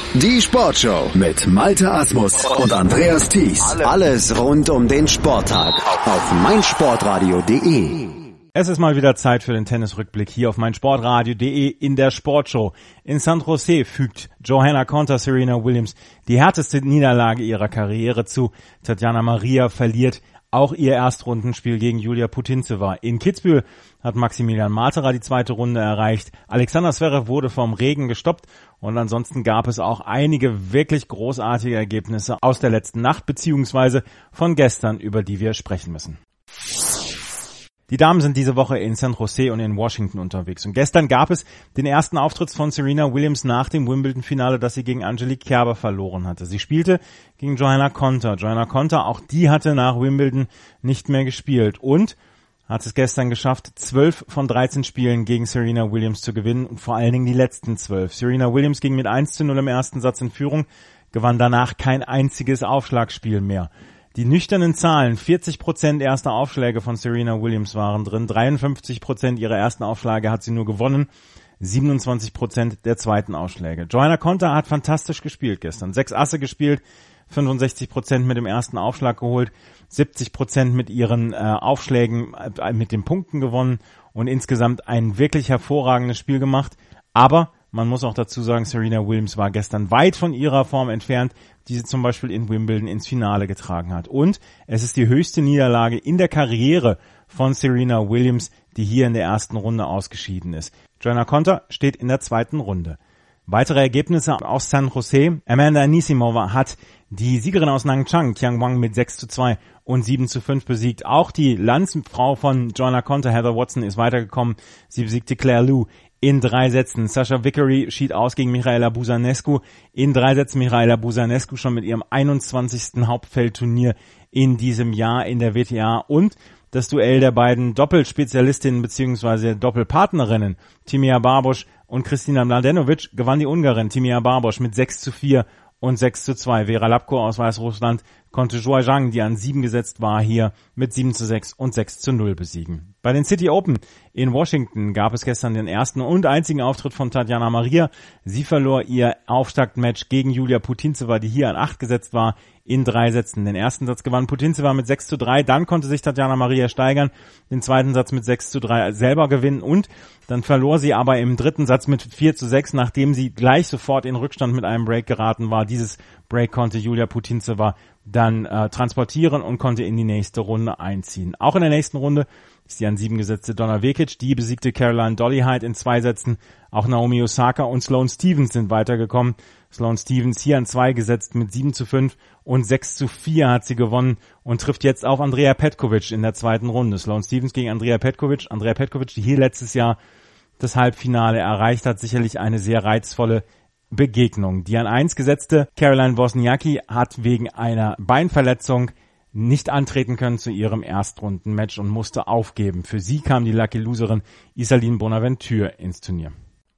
Die Sportshow mit Malte Asmus und Andreas Thies. Alles rund um den Sporttag auf meinsportradio.de. Es ist mal wieder Zeit für den Tennisrückblick hier auf meinsportradio.de in der Sportshow. In San Jose fügt Johanna Konta Serena Williams die härteste Niederlage ihrer Karriere zu. Tatjana Maria verliert auch ihr Erstrundenspiel gegen Julia Putintseva. In Kitzbühel hat Maximilian Matera die zweite Runde erreicht. Alexander Zverev wurde vom Regen gestoppt und ansonsten gab es auch einige wirklich großartige Ergebnisse aus der letzten Nacht beziehungsweise von gestern, über die wir sprechen müssen. Die Damen sind diese Woche in San Jose und in Washington unterwegs. Und gestern gab es den ersten Auftritt von Serena Williams nach dem Wimbledon-Finale, das sie gegen Angelique Kerber verloren hatte. Sie spielte gegen Johanna Konta. Johanna Konta, auch die hatte nach Wimbledon nicht mehr gespielt und hat es gestern geschafft, 12 von 13 Spielen gegen Serena Williams zu gewinnen und vor allen Dingen die letzten 12. Serena Williams ging mit 1:0 im ersten Satz in Führung, gewann danach kein einziges Aufschlagspiel mehr. Die nüchternen Zahlen, 40% erster Aufschläge von Serena Williams waren drin, 53% ihrer ersten Aufschläge hat sie nur gewonnen, 27% der zweiten Aufschläge. Johanna Konta hat fantastisch gespielt gestern, 6 Asse gespielt, 65% mit dem ersten Aufschlag geholt, 70% mit ihren Aufschlägen, mit den Punkten gewonnen und insgesamt ein wirklich hervorragendes Spiel gemacht, aber man muss auch dazu sagen, Serena Williams war gestern weit von ihrer Form entfernt, die sie zum Beispiel in Wimbledon ins Finale getragen hat. Und es ist die höchste Niederlage in der Karriere von Serena Williams, die hier in der ersten Runde ausgeschieden ist. Johanna Konta steht in der zweiten Runde. Weitere Ergebnisse aus San Jose. Amanda Anisimova hat die Siegerin aus Nanchang, Qiang Wang, mit 6:2 und 7:5 besiegt. Auch die Landsfrau von Johanna Konta, Heather Watson, ist weitergekommen. Sie besiegte Claire Liu in 3 Sätzen. Sasha Vickery schied aus gegen Mihaela Buzanescu. In 3 Sätzen Mihaela Buzanescu schon mit ihrem 21. Hauptfeldturnier in diesem Jahr in der WTA. Und das Duell der beiden Doppelspezialistinnen bzw. Doppelpartnerinnen, Timea Barboš und Kristina Mladenovic, gewann die Ungarin Timea Barboš mit 6:4 und 6:2. Vera Lapko aus Weißrussland konnte Zhuai Zhang, die an 7 gesetzt war, hier mit 7:6 und 6:0 besiegen. Bei den City Open in Washington gab es gestern den ersten und einzigen Auftritt von Tatjana Maria. Sie verlor ihr Auftaktmatch gegen Julia Putintseva, die hier an 8 gesetzt war, in 3 Sätzen. Den ersten Satz gewann Putintseva mit 6:3, dann konnte sich Tatjana Maria steigern, den zweiten Satz mit 6:3 selber gewinnen und dann verlor sie aber im dritten Satz mit 4:6, nachdem sie gleich sofort in Rückstand mit einem Break geraten war. Dieses Break konnte Julia Putintseva dann transportieren und konnte in die nächste Runde einziehen. Auch in der nächsten Runde ist die an 7 gesetzte Donna Vekic, die besiegte Caroline Dollyhide in 2 Sätzen. Auch Naomi Osaka und Sloane Stephens sind weitergekommen. Sloane Stephens hier an 2 gesetzt mit 7:5 und 6:4 hat sie gewonnen und trifft jetzt auf Andrea Petkovic in der zweiten Runde. Sloane Stephens gegen Andrea Petkovic. Andrea Petkovic, die hier letztes Jahr das Halbfinale erreicht hat, sicherlich eine sehr reizvolle Begegnung. Die an 1 gesetzte Caroline Wozniacki hat wegen einer Beinverletzung nicht antreten können zu ihrem Erstrundenmatch und musste aufgeben. Für sie kam die Lucky Loserin Isaline Bonaventure ins Turnier.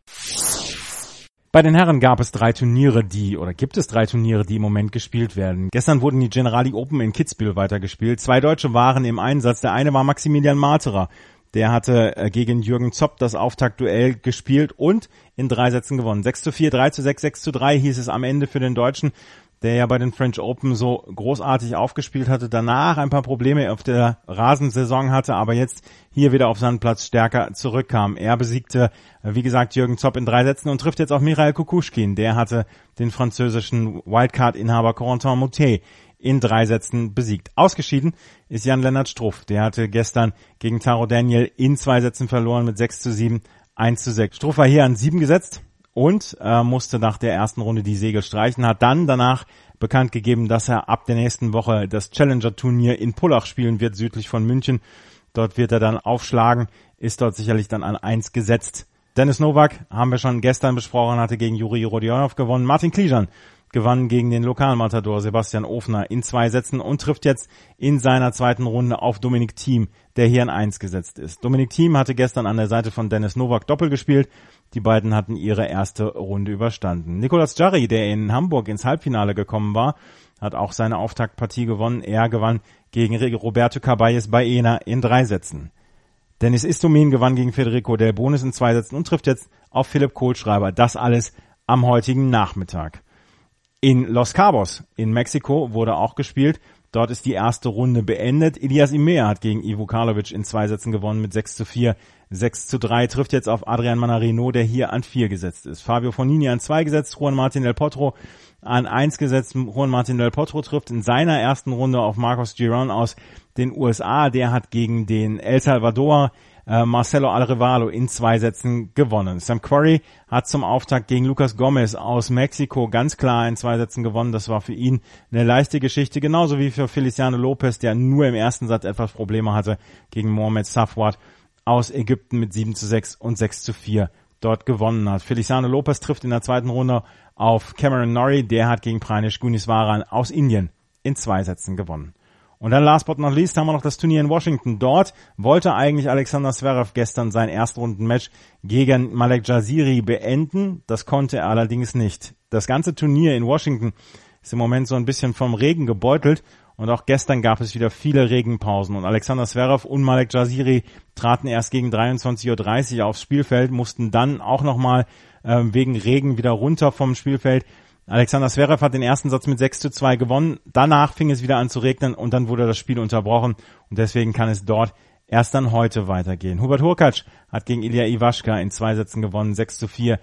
Bei den Herren gibt es 3 Turniere, die im Moment gespielt werden. Gestern wurden die Generali Open in Kitzbühel weitergespielt. 2 Deutsche waren im Einsatz. Der eine war Maximilian Matera. Der hatte gegen Jürgen Zopp das Auftaktduell gespielt und in 3 Sätzen gewonnen. 6:4, 3:6, 6:3 hieß es am Ende für den Deutschen, der ja bei den French Open so großartig aufgespielt hatte, danach ein paar Probleme auf der Rasensaison hatte, aber jetzt hier wieder auf Sandplatz stärker zurückkam. Er besiegte, wie gesagt, Jürgen Zopp in 3 Sätzen und trifft jetzt auf Michail Kukushkin. Der hatte den französischen Wildcard-Inhaber Corentin Moutet in 3 Sätzen besiegt. Ausgeschieden ist Jan-Lennart Struff. Der hatte gestern gegen Taro Daniel in 2 Sätzen verloren mit 6:7, 1:6. Struff war hier an 7 gesetzt und musste nach der ersten Runde die Segel streichen, hat dann danach bekannt gegeben, dass er ab der nächsten Woche das Challenger-Turnier in Pullach spielen wird, südlich von München. Dort wird er dann aufschlagen, ist dort sicherlich dann an 1 gesetzt. Dennis Novak, haben wir schon gestern besprochen, hatte gegen Juri Rodionov gewonnen. Martin Klijan gewann gegen den Lokalmatador Sebastian Ofner in 2 Sätzen und trifft jetzt in seiner zweiten Runde auf Dominic Thiem, der hier an 1 gesetzt ist. Dominic Thiem hatte gestern an der Seite von Dennis Novak Doppel gespielt. Die beiden hatten ihre erste Runde überstanden. Nicolas Jarry, der in Hamburg ins Halbfinale gekommen war, hat auch seine Auftaktpartie gewonnen. Er gewann gegen Roberto Caballes Baena in 3 Sätzen. Dennis Istomin gewann gegen Federico Delbonis in 2 Sätzen und trifft jetzt auf Philipp Kohlschreiber. Das alles am heutigen Nachmittag. In Los Cabos in Mexiko wurde auch gespielt. Dort ist die erste Runde beendet. Elias Imea hat gegen Ivo Karlovic in 2 Sätzen gewonnen mit 6:4, 6:3. Trifft jetzt auf Adrian Manarino, der hier an 4 gesetzt ist. Fabio Fognini an 2 gesetzt, Juan Martín del Potro an 1 gesetzt. Juan Martín del Potro trifft in seiner ersten Runde auf Marcos Giron aus den USA. Der hat gegen den El Salvador Marcelo Arevalo in 2 Sätzen gewonnen. Sam Querrey hat zum Auftakt gegen Lucas Gomez aus Mexiko ganz klar in 2 Sätzen gewonnen. Das war für ihn eine leichte Geschichte, genauso wie für Feliciano Lopez, der nur im ersten Satz etwas Probleme hatte, gegen Mohamed Safwat aus Ägypten mit 7:6 und 6:4 dort gewonnen hat. Feliciano Lopez trifft in der zweiten Runde auf Cameron Norrie, der hat gegen Prajnesh Gunneswaran aus Indien in 2 Sätzen gewonnen. Und dann last but not least haben wir noch das Turnier in Washington. Dort wollte eigentlich Alexander Zverev gestern sein Erstrundenmatch gegen Malek Jaziri beenden. Das konnte er allerdings nicht. Das ganze Turnier in Washington ist im Moment so ein bisschen vom Regen gebeutelt. Und auch gestern gab es wieder viele Regenpausen. Und Alexander Zverev und Malek Jaziri traten erst gegen 23:30 Uhr aufs Spielfeld, mussten dann auch nochmal wegen Regen wieder runter vom Spielfeld. Alexander Zverev hat den ersten Satz mit 6:2 gewonnen. Danach fing es wieder an zu regnen und dann wurde das Spiel unterbrochen. Und deswegen kann es dort erst dann heute weitergehen. Hubert Hurkacz hat gegen Ilya Ivashka in 2 Sätzen gewonnen. 6:4,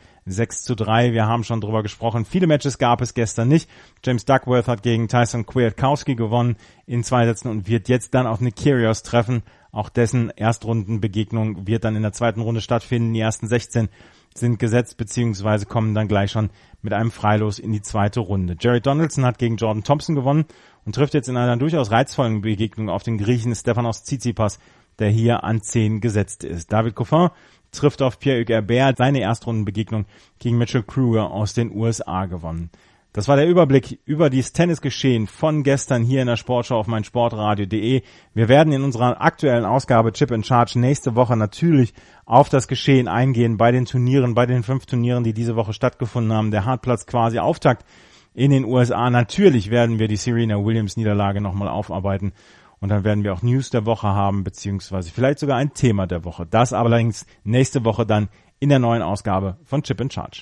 6:3. Wir haben schon drüber gesprochen. Viele Matches gab es gestern nicht. James Duckworth hat gegen Tyson Kwiatkowski gewonnen in 2 Sätzen und wird jetzt dann auf Nick Kyrgios treffen. Auch dessen Erstrundenbegegnung wird dann in der zweiten Runde stattfinden. Die ersten 16 sind gesetzt beziehungsweise kommen dann gleich schon mit einem Freilos in die zweite Runde. Jared Donaldson hat gegen Jordan Thompson gewonnen und trifft jetzt in einer durchaus reizvollen Begegnung auf den Griechen Stefanos Tsitsipas, der hier an 10 gesetzt ist. David Goffin trifft auf Pierre-Hugues Herbert, seine Erstrundenbegegnung gegen Mitchell Kruger aus den USA gewonnen. Das war der Überblick über dieses Tennisgeschehen von gestern hier in der Sportschau auf meinsportradio.de. Wir werden in unserer aktuellen Ausgabe Chip in Charge nächste Woche natürlich auf das Geschehen eingehen bei den Turnieren, bei den 5 Turnieren, die diese Woche stattgefunden haben. Der Hartplatz quasi Auftakt in den USA. Natürlich werden wir die Serena Williams Niederlage nochmal aufarbeiten. Und dann werden wir auch News der Woche haben, beziehungsweise vielleicht sogar ein Thema der Woche. Das allerdings nächste Woche dann in der neuen Ausgabe von Chip in Charge.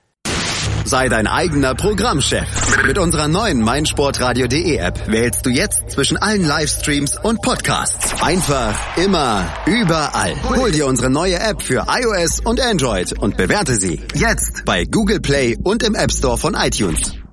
Sei dein eigener Programmchef. Mit unserer neuen meinsportradio.de App wählst du jetzt zwischen allen Livestreams und Podcasts. Einfach, immer, überall. Hol dir unsere neue App für iOS und Android und bewerte sie jetzt bei Google Play und im App Store von iTunes.